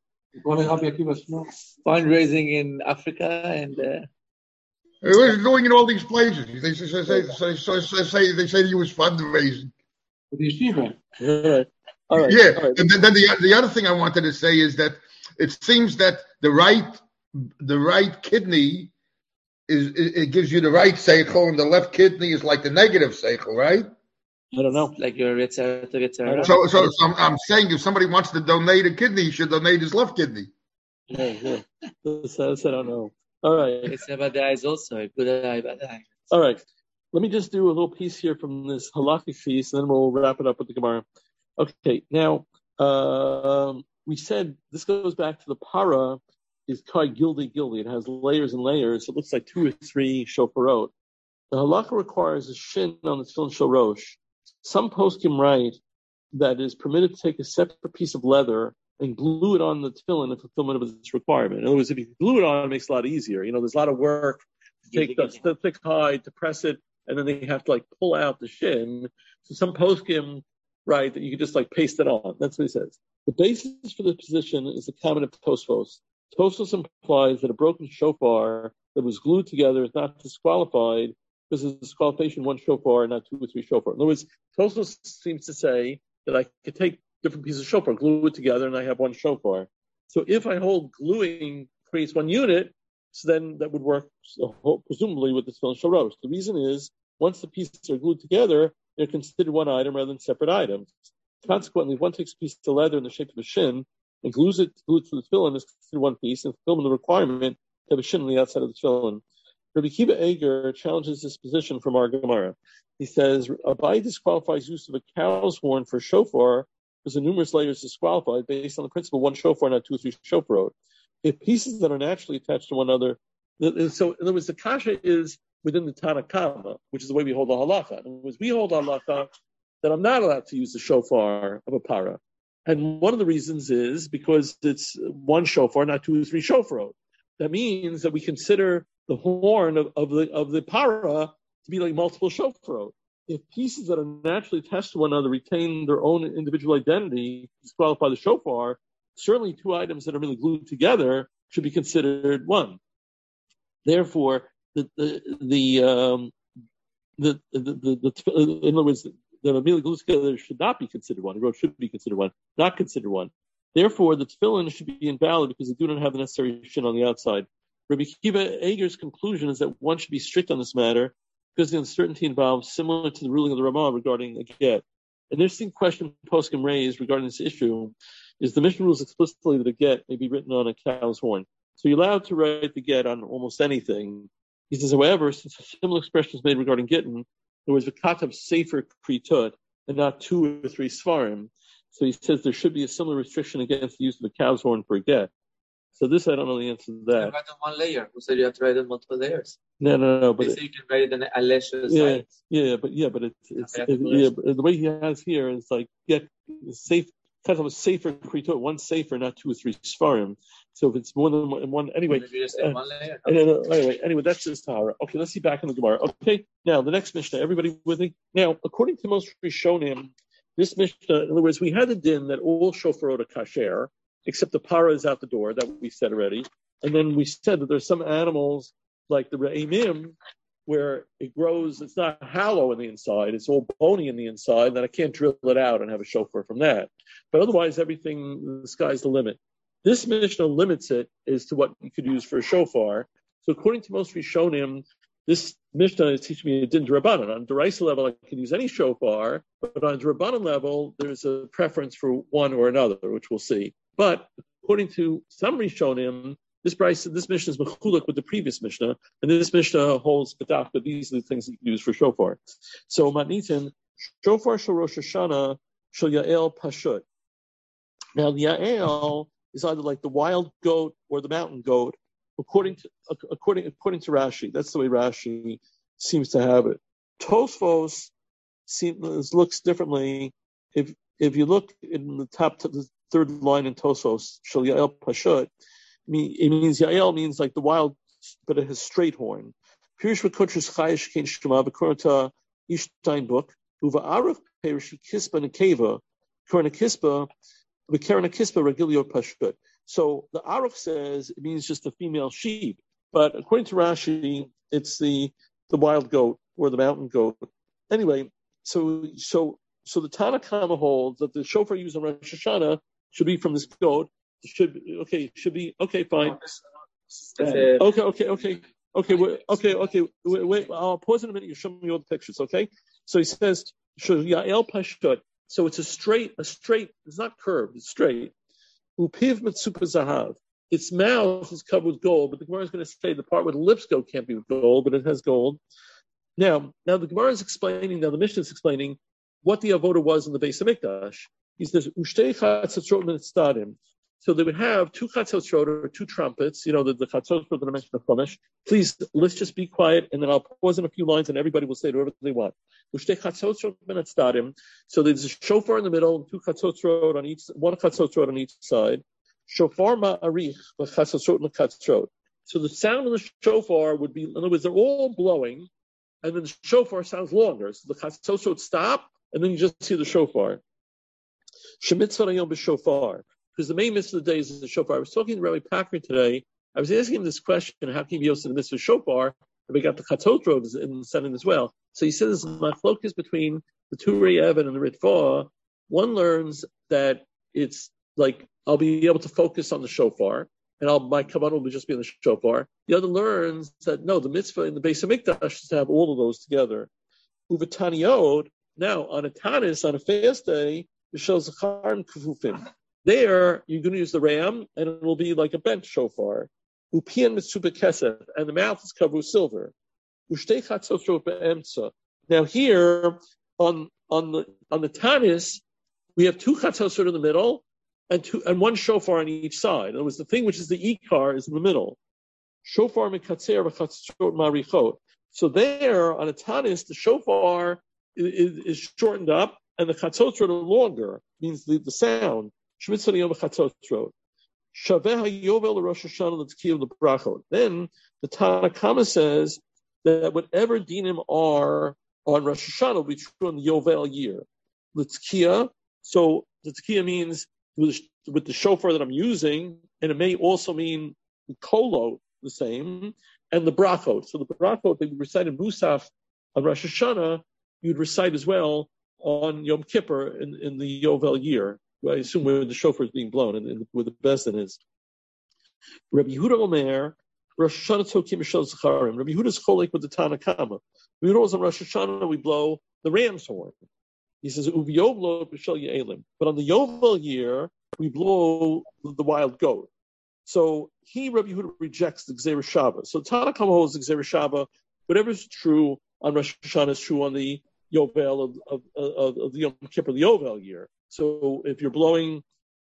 Fundraising in Africa and... He was doing in all these places. They say he was fundraising. Yeah. All right. Yeah. All right. And then the other thing I wanted to say is that it seems that the right kidney it gives you the right seichel, and the left kidney is like the negative seichel, right? I don't know. Like your So I'm saying if somebody wants to donate a kidney, he should donate his left kidney. Yeah. I don't know. All right. It's about the eyes also. A good eye, bad eye. All right. Let me just do a little piece here from this halakhic piece, and then we'll wrap it up with the Gemara. Okay. Now, we said this goes back to the para is called gildi. It has layers and layers. It looks like 2 or 3 shofarot. The halakha requires a shin on the tefillin shorosh. Some poskim write that it is permitted to take a separate piece of leather and glue it on the tefillin in fulfillment of its requirement. In other words, if you glue it on, it makes it a lot easier. There's a lot of work to take the thick hide, to press it, and then they have to pull out the shin. So some poskim write that you can just like paste it on. That's what he says. The basis for the position is the comment of Tosfos. Tosfos implies that a broken shofar that was glued together is not disqualified because it's disqualification one shofar and not two or three shofar. In other words, Tosfos seems to say that I could take different pieces of shofar, glue it together, and I have one shofar. So if I hold gluing creates one unit, so then that would work presumably with the tefillin shorosh. The reason is once the pieces are glued together, they're considered one item rather than separate items. Consequently, if one takes a piece of leather in the shape of a shin and glues it to the tefillin, it's considered one piece and fulfilling the requirement to have a shin on the outside of the tefillin. Rabbi Kiva Eger challenges this position from our Gemara. He says, Abai disqualifies use of a cow's horn for shofar because the numerous layers disqualified based on the principle one shofar, not two or three shofar. If pieces that are naturally attached to one another, so in other words, the kasha is within the Tanakama, which is the way we hold the halacha. In other words, we hold the halacha that I'm not allowed to use the shofar of a para. And one of the reasons is because it's one shofar, not two or three shofar. That means that we consider the horn of the para to be like multiple shofar. If pieces that are naturally attached to one another retain their own individual identity, disqualify the shofar, certainly two items that are really glued together should be considered one. Therefore, in other words, the immediately glued together should not be considered one. The rope should be considered one, not considered one. Therefore, the tefillin should be invalid because they do not have the necessary shin on the outside. Rabbi Kiva Eger's conclusion is that one should be strict on this matter because the uncertainty involved, similar to the ruling of the Ramah regarding a get. An interesting question poskim raised regarding this issue is the Mishnah rules explicitly that a get may be written on a cow's horn. So you're allowed to write the get on almost anything. He says, however, since a similar expression is made regarding gittin, there was a katav sefer kritut and not two or three svarim. So he says there should be a similar restriction against the use of a cow's horn for a get. So this I don't know the answer to that. You write on one layer. Who said you have to write on multiple layers? No. But they say you can write it on a lesser side. But it's but the way he has here is like get safe. Kind of a safer kritut, one safer, not two or three svarim. So if it's more than one, anyway. Maybe just say one layer. Anyway, that's just Tahara. Okay, let's see back in the Gemara. Okay, now the next Mishnah. Everybody with me? Now, according to most Rishonim, this Mishnah, in other words, we had a din that all shofarot are kasher, except the para is out the door, that we said already. And then we said that there's some animals, like the re'emim, where it grows, it's not hollow in the inside, it's all bony in the inside, then I can't drill it out and have a shofar from that. But otherwise, everything, the sky's the limit. This Mishnah limits it as to what you could use for a shofar. So according to most Rishonim, this Mishnah is teaching me a din d'Rabbanan. On D'Oraisa level, I can use any shofar, but on D'Rabbanan level, there's a preference for one or another, which we'll see. But according to some Rishonim, this Mishnah is mechulak with the previous Mishnah, and this Mishnah holds B'daf, but these are the things that you can use for shofar. So Matnitin, shofar shel Rosh Hashanah shel Yael Pashut. Now the Yael is either like the wild goat or the mountain goat, according to Rashi. That's the way Rashi seems to have it. Tosfos looks differently. If you look in the the third line in Tosfos, shel Yael Pashut, it means Yael means like the wild, but it has straight horn. Pirish v'kotres chayish kein shema v'korata ishtain book uva aruf perish kispa nekeva korna kispa v'kerna kispa regilio pashut. So the aruf says it means just a female sheep, but according to Rashi, it's the wild goat or the mountain goat. Anyway, so the Tanakama holds that the shofar used on Rosh Hashanah should be from this goat. Should be okay. Fine. Wait. I'll pause in a minute. You show me all the pictures. Okay. So he says, Yael Pashut. So it's a straight. It's not curved. It's straight. Upiv mitzupa zahav. Its mouth is covered with gold, but the Gemara is going to say the part where the lips go can't be with gold, but it has gold. Now the Gemara is explaining. Now the Mishnah is explaining what the avoda was in the Beis Hamikdash. He says ushtei chatzotrot mitzdadim. So they would have two chatzotrot or two trumpets, the chatzotrot that I mentioned in the Chumash. Please, let's just be quiet, and then I'll pause in a few lines, and everybody will say whatever they want. So there's a shofar in the middle, two chatzotrot on each, one chatzotrot on each side. Shofar ma'arich v'chatzotrot l'chatzotrot. So the sound of the shofar would be, in other words, they're all blowing, and then the shofar sounds longer. So the chatzotrot stop, and then you just see the shofar. Shemitzvah hayom b'shofar, because the main mitzvah of the day is the shofar. I was talking to Rabbi Packer today. I was asking him this question: how can you be also the mitzvah shofar? And we got the Chatzot road in the setting as well. So he says my focus between the Turei Even and the Ritva. One learns that it's like I'll be able to focus on the shofar, and my kavanah will just be on the shofar. The other learns that no, the mitzvah in the Beis Hamikdash is to have all of those together. Uvataniot, now on a tanis, on a fast day, it shows zacharim kufufim. There you're going to use the ram, and it will be like a bent shofar. Upian mitzuba kesef, and the mouth is covered with silver. Ushtei chatzot be'emtza. Now here on the tanis, we have two chatzot in the middle, and one shofar on each side. In other words, the thing which is the ikar is in the middle. Shofar mikatzer v'chatzot marichot. So there on a tanis, the shofar is shortened up, and the chatzot are longer. Means the sound. Shemitzvah hayom b'chatzot road. Shaveh hayovel l'Rosh Hashanah l'tzkiyah l'brachot. Then the Tanna Kama says that whatever dinim are on Rosh Hashanah will be true in the Yovel year. L'tzkiyah. So the tzkiyah means with the shofar that I'm using, and it may also mean the kolo, the same, and the brachot. So the brachot that we recite in Musaf on Rosh Hashanah, you'd recite as well on Yom Kippur in the Yovel year. I assume where the shofar is being blown and where the bezin is. Rabbi Yehuda Omer, Rosh Hashanah tokim mishal zacharim. Rabbi Yehuda's cholek with the Tanna Kama. Rabbi Yehuda on Rosh Hashanah we blow the ram's horn. He says uviyovlo b'shel ye'elim. But on the Yovel year we blow the wild goat. So Rabbi Yehuda rejects the Gzeira Shava. So Tanna Kama holds the Gzeira Shava. Whatever is true on Rosh Hashanah is true on the Yovel of the Yom Kippur, the Yovel year. So if you're blowing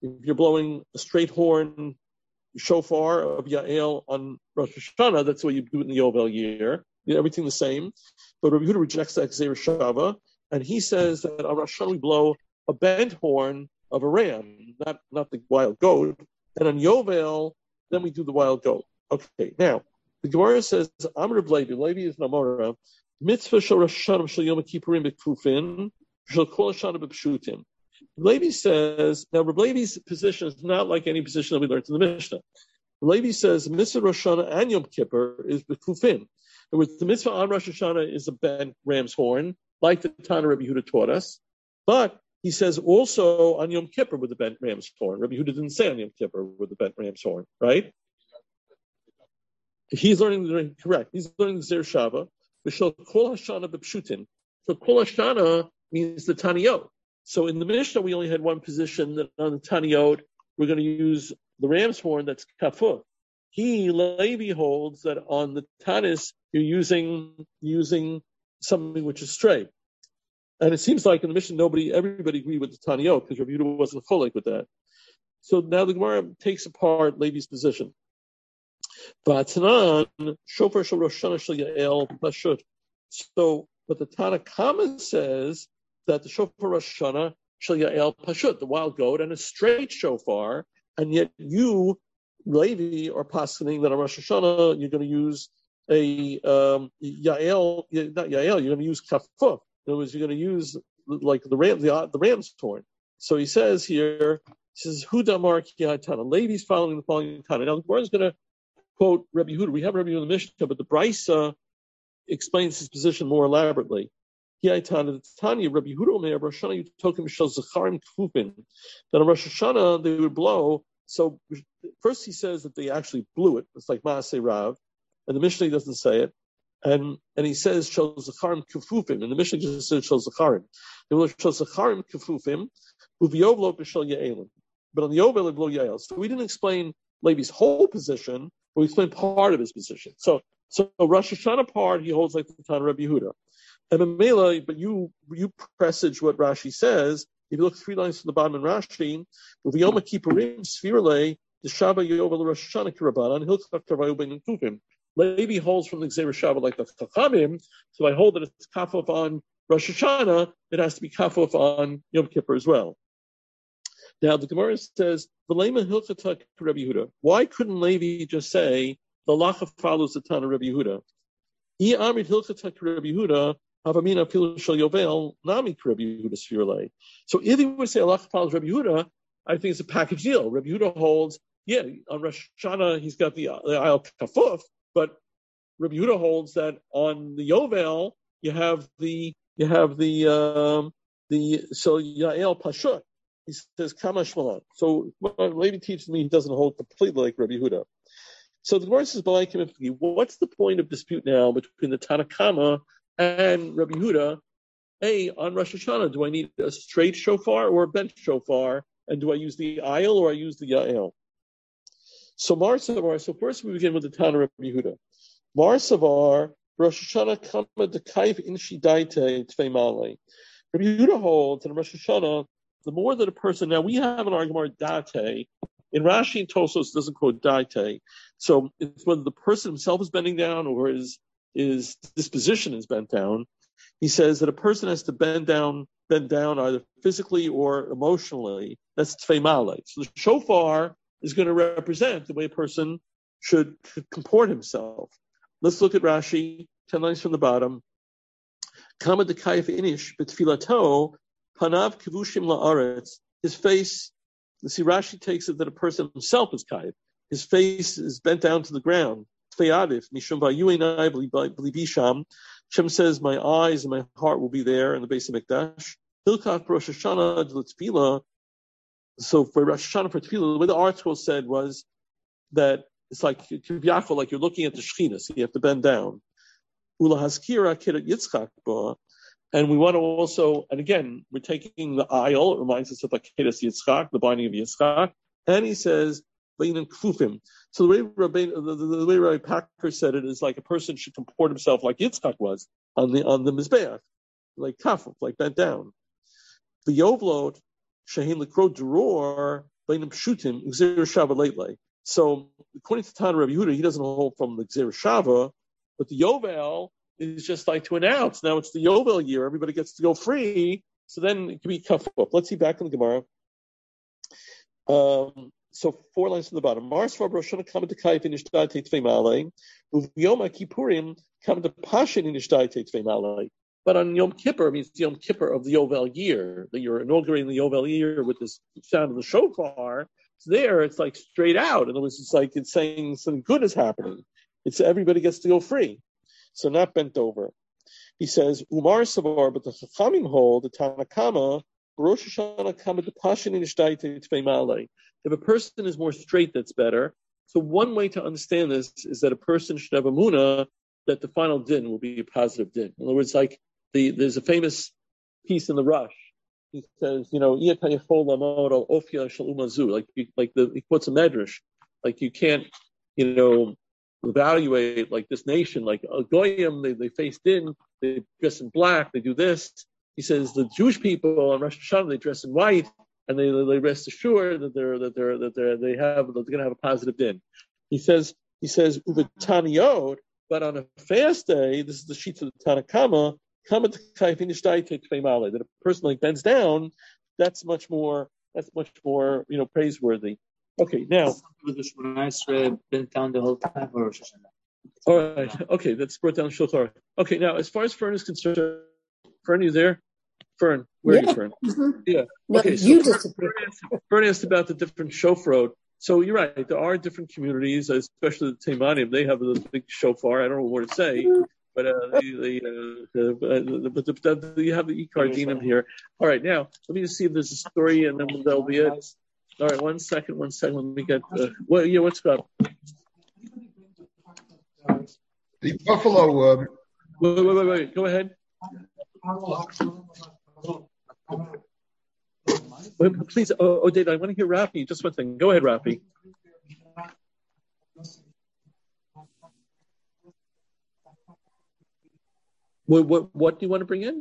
a straight horn shofar of Yael on Rosh Hashanah, that's the way you do it in the Yovel year. Everything the same. But Rabbi Yehuda rejects that Gzeira Shava, and he says that on Rosh Hashanah we blow a bent horn of a ram, not the wild goat. And on Yovel, then we do the wild goat. Okay, now the Gemara says Amr of Levi is Namora, mitzvah shel Rosh Hashanah shel Yom Kippurim b'kufin shel kol Hashanah b'pshutim. Levi says, now Rabbi Levi's position is not like any position that we learned in the Mishnah. Levi says, mitzvah Rosh Hashanah and Yom Kippur is b'kufin. In other words, the mitzvah on Rosh Hashanah is a bent ram's horn, like the Tanna Rabbi Yehuda taught us. But he says also on Yom Kippur with the bent ram's horn. Rabbi Yehuda didn't say on Yom Kippur with the bent ram's horn, right? He's learning correct. He's learning Gzeira Shava. V'shel kol Hashanah b'pshutin. So kol Hashanah means the Taniyot. So in the Mishnah, we only had one position that on the Taniyot, we're going to use the ram's horn that's kafur. Levi holds that on the Tanis, you're using something which is straight. And it seems like in the Mishnah, everybody agreed with the Taniyot because Rabbi Yehuda wasn't cholek with that. So now the Gemara takes apart Levi's position. V'atanan, shofar shel Rosh Hashanah shel Yael pashut. So, but the Tanna Kama says that the shofar Rosh Hashanah shel Yael pashut, the wild goat, and a straight shofar, and yet you, Levi, are paskening that on Rosh Hashanah you're going to use a Yael, not Yael, you're going to use kafuf. In other words, you're going to use like the ram's horn. So he says here, Hu damar ki Tana. Levi's following the following Tana. Now the Gemara is going to quote Rabbi Yehuda. We have Rabbi Yehuda in the Mishnah, but the Brisa explains his position more elaborately. Tanya, Rabbi Yehuda Omer, Rosh Hashanah Yutokim Shel Zacharim Kfufin. That on Rosh Hashanah they would blow. So first he says that they actually blew it. It's like Maaseh Rav, and the Mishnah doesn't say it. And he says Shel Zacharim Kfufim, and the Mishnah just says Shel Zacharim. They will Shel Zacharim Kfufim, Uviyovlo B'Shel Yaelim. But on the Yovel they blow Yael. So we didn't explain Levi's whole position, but we explained part of his position. So Rosh Hashanah part he holds like the Tanna Rabbi Yehuda. And Mamela, but you presage what Rashi says. If you look 3 lines from the bottom in Rashi, Uviyoma Kippurim Svirle the Shaba Yovel Rosh Hashanah Kirabanan Hilchak Kavayu Ben Kufim. Levi holds from the Gzeira Shava like the Chachamim, so I hold that it's kafuf on Rosh Hashanah, it has to be kafuf on Yom Kippur as well. Now the Gemara says, V'lema Hilchatak Rabbi Yehuda. Why couldn't Levi just say the lacha follows the Tanna Rabbi Yehuda? I amrit Hilchatak Rabbi Yehuda Havamina Pilu Shel Yovel Nami Rabbi Yehuda Sfirle. So if you would say Allah follows Rabbi Yehuda, I think it's a package deal. Rabbi Yehuda holds, on Rosh Hashanah he's got the Ayal Kafuf, but Rabbi Yehuda holds that on the Yovel you have the so Yael Pashut. He says Kama Shmalan. So maybe teaches me he doesn't hold completely like Rabbi Yehuda. So the Gemara says, what's the point of dispute now between the Tanakama and Rabbi Yehuda? On Rosh Hashanah, do I need a straight shofar or a bent shofar? And do I use the ayil or I use the Yael? So first we begin with the Tana Rabbi Yehuda. Mar Savar, Rosh Hashanah Kama Dekayv Inshi Daite Tvei Malei. Rabbi Yehuda holds in Rosh Hashanah, the more that a person, now we have an argument date. In Rashi and Tosos doesn't quote date. So it's whether the person himself is bending down or his disposition is bent down. He says that a person has to bend down either physically or emotionally. That's Tvei Malei. So the shofar is going to represent the way a person should comport himself. Let's look at Rashi, 10 lines from the bottom. Kama dekayif inish betfilato panav kivushim la'aretz. His face, see, Rashi takes it that a person himself is kayif. His face is bent down to the ground. Tfeyadif mishum vayuenai b'libisham. Shem says, my eyes and my heart will be there in the base of Mikdash. Hilkat Rosh Hashanah d'Tfila. So for Rosh Hashanah for Tefillah, the way the article said was that it's like you're looking at the Shechina, so you have to bend down. Ula Haskira Kedat Yitzchak Ba. And we want to also, and again, we're taking the ayil, it reminds us of the Kedat Yitzchak, the binding of Yitzchak. And he says, Bainan Kufim. So the way Rabbi Packer said it is like a person should comport himself like Yitzchak was on the Mizbeach, like kafuf, like bent down. The Yovlot, Shahin Lekro Dror, Bainan Pshutim, Gzir Shava Leitlei. So according to Tana Rabbi Yehuda, he doesn't hold from the Gzir Shava, but the Yovel is just like to announce, now it's the Yovel year, everybody gets to go free, so then it can be kafuf. Let's see back in the Gemara. So 4 lines from the bottom. Mars for Rosh Hashanah come to Kai finish Daite Tvei Malei. Yom Kippurim come to Pashin finish Daite Tvei Malei. But on Yom Kippur means the Yom Kippur of the Yovel year, that you're inaugurating the Yovel year with this sound of the shofar. So there, it's like straight out. In other words, it's like it's saying something good is happening. It's everybody gets to go free, so not bent over. He says Umar Savar, but the Chachamim hold the Tanakama Rosh Hashanah come to Pashin finish Daite Tvei Malei. If a person is more straight, that's better. So one way to understand this is that a person should have emunah that the final din will be a positive din. In other words, like there's a famous piece in the Rush. He says, he quotes a medrash, like you can't, evaluate like this nation, like Goyim, they face din, they dress in black, they do this. He says the Jewish people on Rosh Hashanah they dress in white. And they rest assured that they're going to have a positive din. He says uvetaniyot, but on a fast day, this is the sheet of the Tanakama, that a person like bends down, that's much more praiseworthy. Okay, now bent down the whole time for Rosh Hashanah. All right, okay, that's brought down Shulchan Aruch. Okay, now as far as Fern is concerned, Fern, you there? Fern, where are you, Fern? Mm-hmm. Yeah. Okay, so Fern asked about the different shofarot. So you're right, there are different communities, especially the Teimanim, they have a big shofar. I don't know what to say, but you have the Ikar Dinam here. All right, now, let me just see if there's a story, and then that'll be it. All right, one second, let me get, what's up? The Buffalo... Wait, go ahead. Wait, please, David, I want to hear Rafi. Just one thing. Go ahead, Rafi. What do you want to bring in?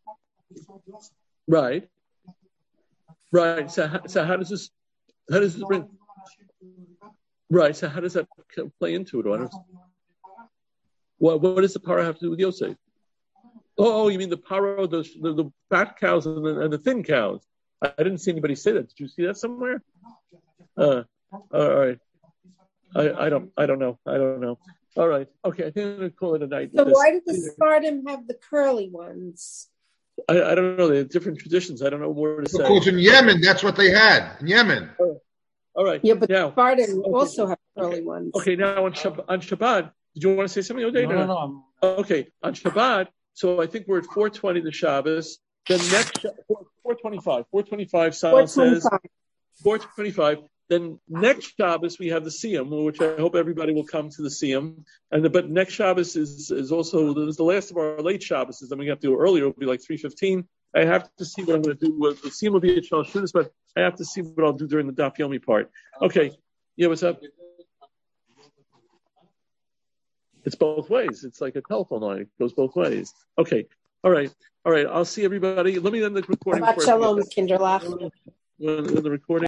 Right. So how does this bring? Right. So how does that play into it? What does the para have to do with Yosef? Oh, you mean the paro, the fat cows and the thin cows? I didn't see anybody say that. Did you see that somewhere? All right. I don't know. All right. Okay, I think I'm going to call it a night. So why did the Sephardim have the curly ones? I don't know. They have different traditions. I don't know more to say. Because in Yemen, that's what they had. In Yemen. All right. Yeah, but now, Sephardim also have curly ones. Okay, now on Shabbat, did you want to say something, Odin? No. Okay, on Shabbat, so I think we're at 4:20 the Shabbos. Then next 4:25. 4:25 Sal says 4:25. Then next Shabbos we have the Siyum, which I hope everybody will come to the Siyum. But next Shabbos is also the last of our late Shabbos. Then we have to go earlier. It'll be like 3:15. I have to see what I'm going to do. The Siyum will be at Shal Shudas, but I have to see what I'll do during the Daf Yomi part. Okay. Yeah, what's up? It's both ways. It's like a telephone line. It goes both ways. Okay. All right. I'll see everybody. Let me end the recording. Shabbat Shalom, Kinderlach. The recording.